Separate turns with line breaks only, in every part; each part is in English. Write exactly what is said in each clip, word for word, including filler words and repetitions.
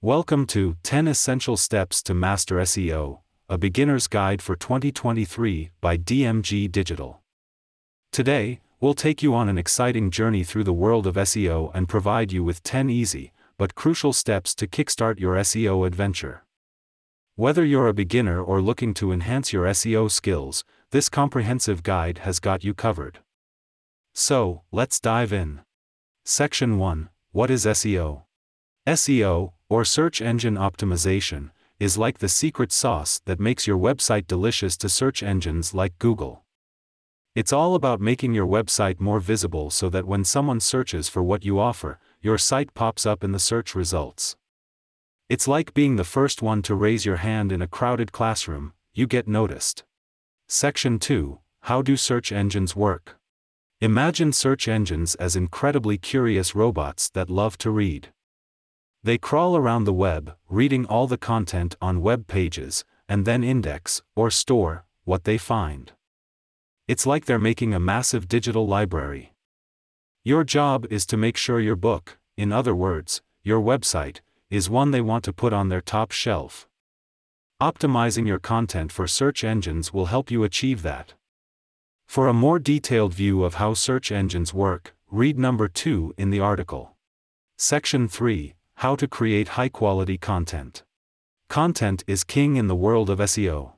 Welcome to ten Essential Steps to Master S E O, a beginner's guide for twenty twenty-three by D M G Digital. Today, we'll take you on an exciting journey through the world of S E O and provide you with ten easy, but crucial steps to kickstart your S E O adventure. Whether you're a beginner or looking to enhance your S E O skills, this comprehensive guide has got you covered. So, let's dive in. Section one. What is S E O? S E O, or search engine optimization, is like the secret sauce that makes your website delicious to search engines like Google. It's all about making your website more visible so that when someone searches for what you offer, your site pops up in the search results. It's like being the first one to raise your hand in a crowded classroom, you get noticed. Section two. How do search engines work? Imagine search engines as incredibly curious robots that love to read. They crawl around the web, reading all the content on web pages, and then index, or store, what they find. It's like they're making a massive digital library. Your job is to make sure your book, in other words, your website, is one they want to put on their top shelf. Optimizing your content for search engines will help you achieve that. For a more detailed view of how search engines work, read number two in the article. Section three. How to create high-quality content. Content is king in the world of S E O.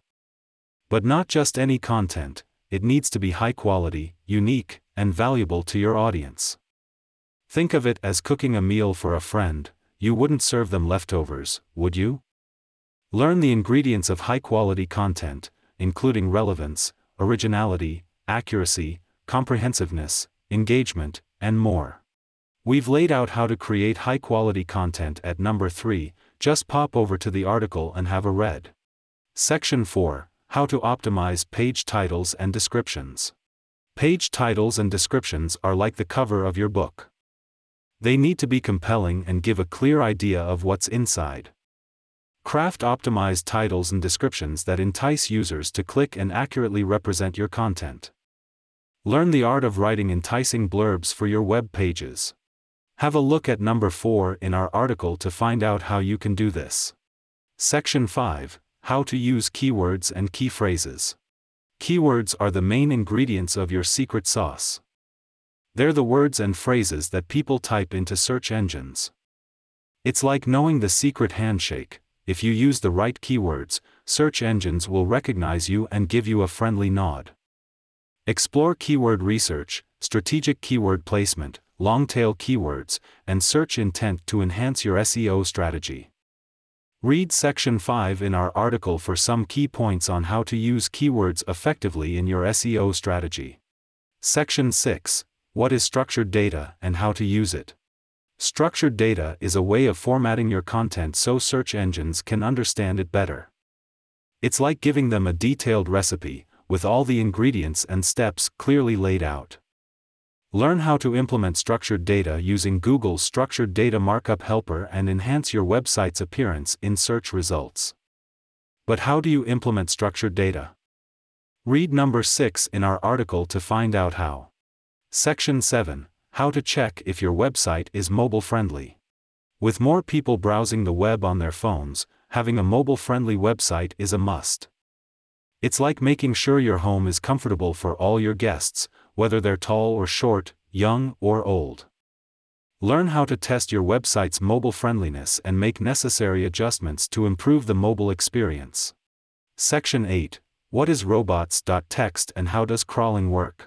But not just any content, it needs to be high quality, unique, and valuable to your audience. Think of it as cooking a meal for a friend. You wouldn't serve them leftovers, would you? Learn the ingredients of high-quality content, including relevance, originality, accuracy, comprehensiveness, engagement, and more. We've laid out how to create high-quality content at number three, just pop over to the article and have a read. Section four. How to optimize page titles and descriptions. Page titles and descriptions are like the cover of your book. They need to be compelling and give a clear idea of what's inside. Craft optimized titles and descriptions that entice users to click and accurately represent your content. Learn the art of writing enticing blurbs for your web pages. Have a look at number four in our article to find out how you can do this. Section five. How to use keywords and key phrases. Keywords are the main ingredients of your secret sauce. They're the words and phrases that people type into search engines. It's like knowing the secret handshake. If you use the right keywords, search engines will recognize you and give you a friendly nod. Explore keyword research, strategic keyword placement, long-tail keywords, and search intent to enhance your S E O strategy. Read Section five in our article for some key points on how to use keywords effectively in your S E O strategy. Section six. What is structured data and how to use it? Structured data is a way of formatting your content so search engines can understand it better. It's like giving them a detailed recipe, with all the ingredients and steps clearly laid out. Learn how to implement structured data using Google's Structured Data Markup Helper and enhance your website's appearance in search results. But how do you implement structured data? Read number six in our article to find out how. Section seven. How to check if your website is mobile-friendly. With more people browsing the web on their phones, having a mobile-friendly website is a must. It's like making sure your home is comfortable for all your guests, whether they're tall or short, young or old. Learn how to test your website's mobile friendliness and make necessary adjustments to improve the mobile experience. Section eight. What is robots.txt and how does crawling work?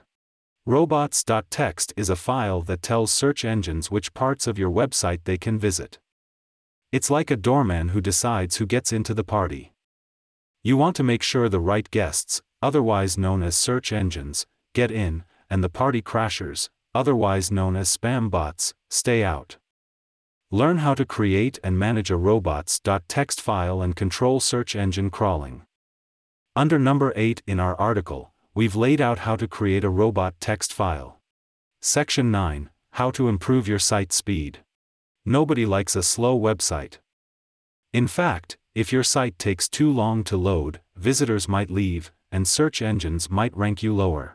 Robots.txt is a file that tells search engines which parts of your website they can visit. It's like a doorman who decides who gets into the party. You want to make sure the right guests, otherwise known as search engines, get in, and the party crashers, otherwise known as spam bots, stay out. Learn how to create and manage a robots.txt file and control search engine crawling. Under number eight in our article, we've laid out how to create a robot text file. Section nine. How to improve your site speed. Nobody likes a slow website. In fact, if your site takes too long to load, visitors might leave, and search engines might rank you lower.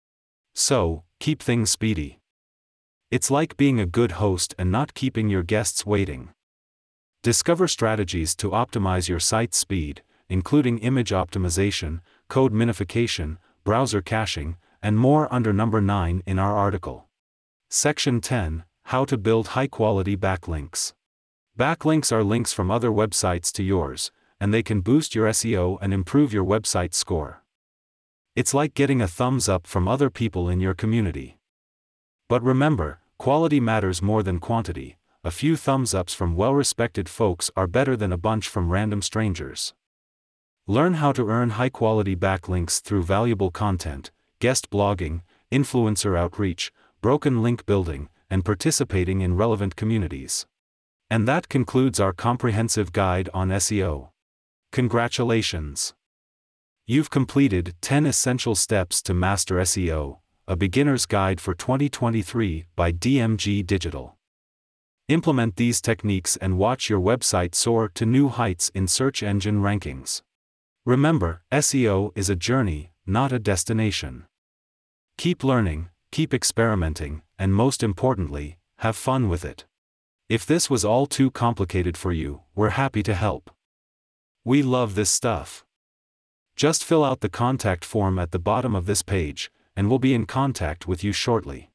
So, keep things speedy. It's like being a good host and not keeping your guests waiting. Discover strategies to optimize your site's speed, including image optimization, code minification, browser caching, and more under number nine in our article. Section ten, How to build high-quality backlinks. Backlinks are links from other websites to yours, and they can boost your S E O and improve your website score. It's like getting a thumbs up from other people in your community. But remember, quality matters more than quantity. A few thumbs ups from well-respected folks are better than a bunch from random strangers. Learn how to earn high-quality backlinks through valuable content, guest blogging, influencer outreach, broken link building, and participating in relevant communities. And that concludes our comprehensive guide on S E O. Congratulations! You've completed ten Essential Steps to Master S E O, a beginner's guide for twenty twenty-three by D M G Digital. Implement these techniques and watch your website soar to new heights in search engine rankings. Remember, S E O is a journey, not a destination. Keep learning, keep experimenting, and most importantly, have fun with it. If this was all too complicated for you, we're happy to help. We love this stuff. Just fill out the contact form at the bottom of this page, and we'll be in contact with you shortly.